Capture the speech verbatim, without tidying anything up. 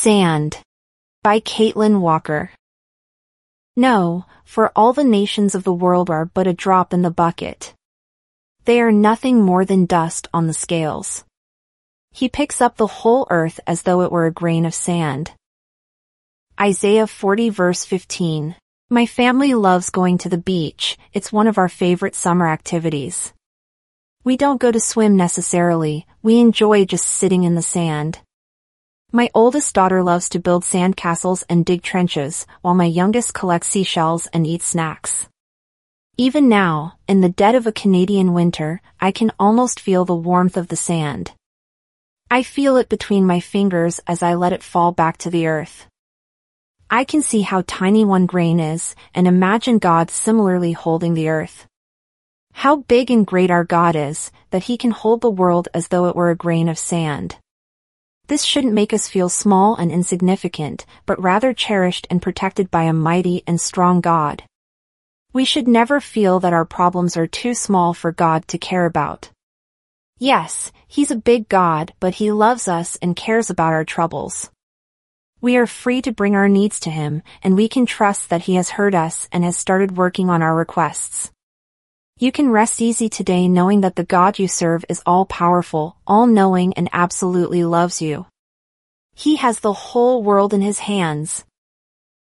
Sand by Caitlin Walker. No, for all the nations of the world are but a drop in the bucket. They are nothing more than dust on the scales. He picks up the whole earth as though it were a grain of sand. Isaiah forty verse fifteen. My family loves going to the beach. It's one of our favorite summer activities. We don't go to swim necessarily, we enjoy just sitting in the sand. My oldest daughter loves to build sand castles and dig trenches, while my youngest collects seashells and eats snacks. Even now, in the dead of a Canadian winter, I can almost feel the warmth of the sand. I feel it between my fingers as I let it fall back to the earth. I can see how tiny one grain is, and imagine God similarly holding the earth. How big and great our God is, that He can hold the world as though it were a grain of sand. This shouldn't make us feel small and insignificant, but rather cherished and protected by a mighty and strong God. We should never feel that our problems are too small for God to care about. Yes, He's a big God, but He loves us and cares about our troubles. We are free to bring our needs to Him, and we can trust that He has heard us and has started working on our requests. You can rest easy today knowing that the God you serve is all-powerful, all-knowing and absolutely loves you. He has the whole world in His hands.